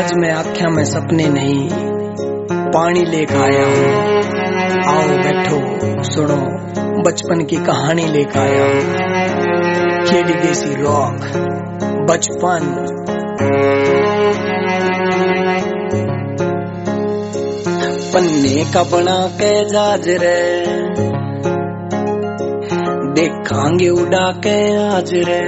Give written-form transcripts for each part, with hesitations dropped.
आज मैं आख्या में सपने नहीं पानी लेकर आया हूँ। आओ बैठो सुनो बचपन की कहानी लेकर आया हूँ। खेली देसी रॉक बचपन। पन्ने का बना के जहाज रे देखांगे उड़ा के आज रे।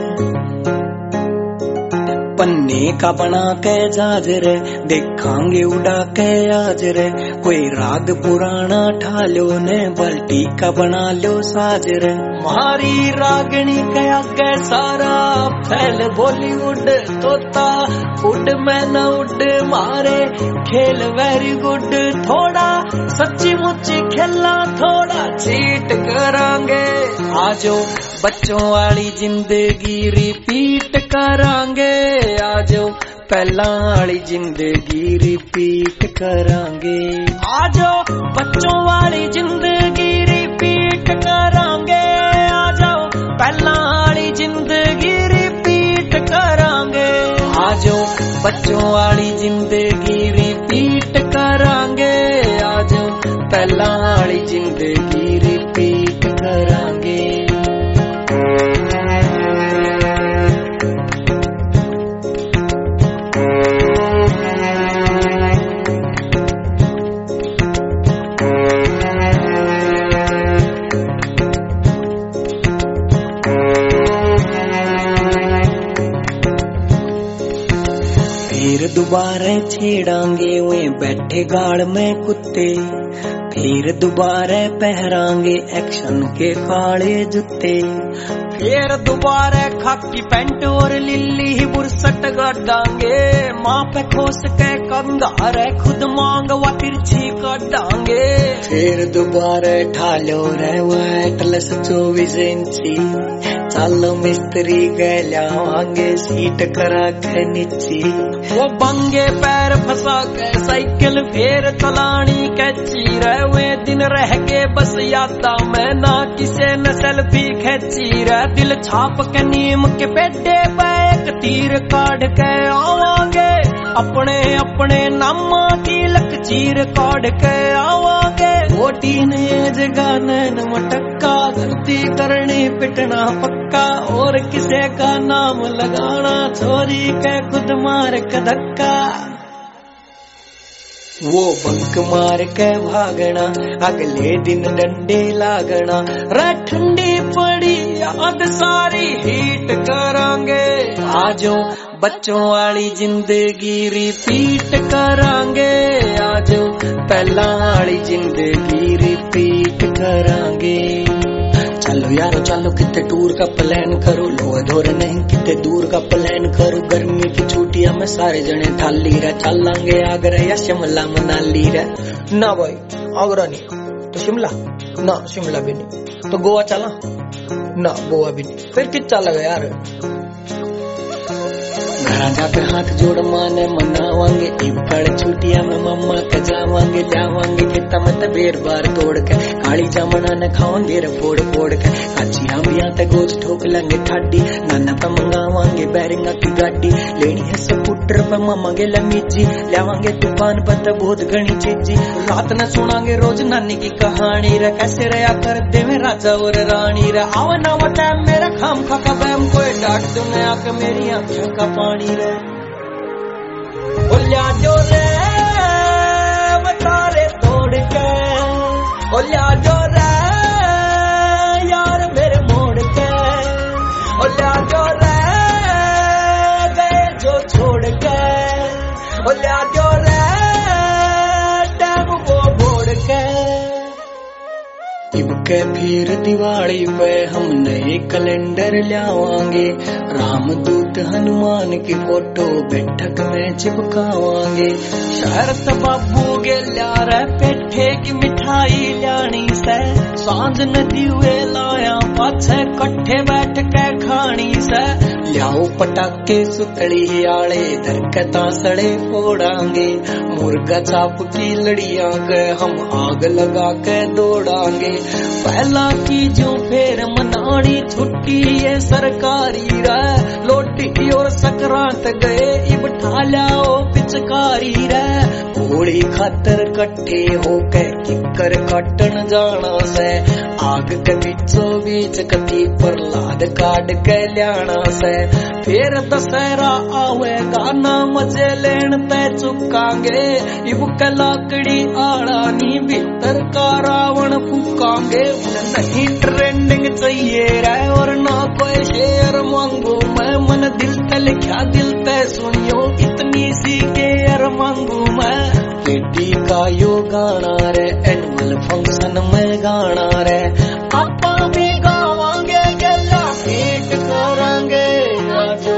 पन्ने का बना के जहाज रे देखांगे उड़ा के आज रे। कोई राग पुराना ठा लो ने बल्टी का बना लो साज रे। मारी रागनी के आगे सारा फैल बॉलीवुड तोता उड में न उड मारे खेल वेरी गुड। थोड़ा सच्ची मुच्ची खेला थोड़ा चीट करांगे। आजो बच्चों वाली जिंदगी रिपीट करांगे। आजो पहला वाली जिंदगी रिपीट करांगे। आजो बच्चों वाली जिंदगी रिपीट करांगे। आजो पहला वाली जिंदगी रिपीट करांगे। आजो बच्चों वाली जिंदगी रिपीट करांगे। आजो पहला वाली जिंदगी रिपीट करांगे। फिर दोबारा छेड़ांगे वे बैठे गाड़ में कुत्ते। फिर दोबारा पहरांगे एक्शन के काले जूते। फिर दोबारा खाकी पैंट और लिल्ली ही बुरसट गढ़ांगे। माँ पे खोस के कंगार खुद मांग व तिरछी काटांगे। फिर दोबारा ठालो रे वो एटलस 24 इंची। चलो मिस्त्री गए लावांगे सीट करा के नीची। वो बंगे पैर फंसा के साइकिल फिर चलानी कैची। रहे दिन रह के बस यादा में ना किसे न सेल्फी खेची। रह दिल छाप के नीम के पेडे पे एक तीर काट के आवांगे। अपने अपने नामा की लकीर काट के आवांगे। वोटी ने जगह नैन मटक्का धरती करनी पिटना पक्का। और किसे का नाम लगाना छोरी के खुद मार के धक्का। वो बंक मार के भागना अगले दिन डंडे लागना। रे ठंडी पड़ी याद सारी हीट करांगे। आजो बच्चों वाली जिंदगी रिपीट करांगे। आजो पहला वाली जिंदगी रिपीट करांगे। चलो यारो चलो कितने टूर का प्लान करो। लो धोर नहीं कितने दूर का प्लान करो। गर्मी की छुट्टियां में सारे जने थाली रे चलांगे आगरा या शिमला मनाली रे। ना भाई आगरा नहीं तो शिमला ना शिमला भी नहीं तो गोवा चला ना गोवा भी नहीं। फिर किस चलेगा यार। घर जाके हाथ जोड़ माने मनावांगे। इबड़ छुट्टियां में मम्मा के जावांगे। जावांगे खेता में बेर बार तोड़ के काली जामना ने खावांगे रे फोड़ फोड़ के। काची आंबियां ते गोज ठोक लेंगे ठाडी। नाना पे मंगावांगे बैरिंगा की गाड़ी। लेनी है स्कूटर पे मामा के लमीजी। लावांगे दुकान पर ते बहुत घनी चीजी। रात न सुनांगे रोज नानी की कहानी रे। कैसे रहा कर दे में राजा और रानी रे। आवा ना वो टाइम मेरा खाम खा का बैम कोई डांट दो ने आके मेरी आंखों का पानी रे। ओल्या जो रे तारे तोड़ के। ओल्या जो रे यार मेरे मोड़ के। ओल्या जो रे गए जो छोड़ के। ओल्या जो रे टाइम वो मोड़ के। इब के फिर दिवाली पे हम नए कैलेंडर लावांगे। रामदूत हनुमान की फोटो बैठक में चिपकावांगे। शरत बाबू के ल्यारे पेठे की मिठाई लानी से। सांझ नदी वे लाया पाछे कट्ठे बैठ के खानी से। लियाओ पटाके सुतली आले दरकता सड़े फोड़ांगे। मुर्गा चाप की लड़ियां के हम आग लगा के दौड़ांगे। पहला की जो फिर मनानी छुट्टी ये सरकारी रे। लोटी और सकरांत गए इब ठाल्या ओ पिछ पिचकारी रे घोड़ी खातर कट्ठे होके किकर काटन जाना से आग के बीचों बीच कथी प्रहलाद काट के ल्याना से फिर दशहरा आवेगा ना मजे लेन ते चुकांगे इब के लाकड़ी आड़ा नी भीतर का रावण फूकांगे नहीं ट्रेंडिंग चाहिए रे और ना कोई शेर मांगू मैं मन दिल ते लिखा दिल ते सुनियो इतनी सी केयर मांगू मैं बेटी का यो गाना रे एनुअल फंक्शन में गाना रे आपा भी गावांगे गला भेंट करांगे आजो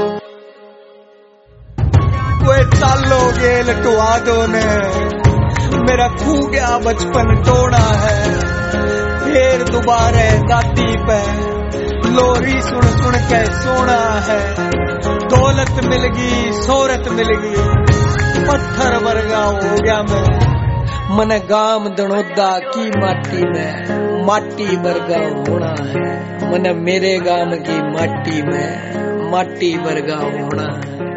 कोई चालो गेल टुआ दो ने मेरा खू गया बचपन टोना है फिर दोबारा दाती पे लोरी सुन सुन के सोना है दौलत मिल गई शोहरत मिल गई पत्थर वर्गा हो गया मैं मन गाम दणोदा की माटी वर्गा होना है मन मेरे गाम की माटी में माटी वर्गा होना है।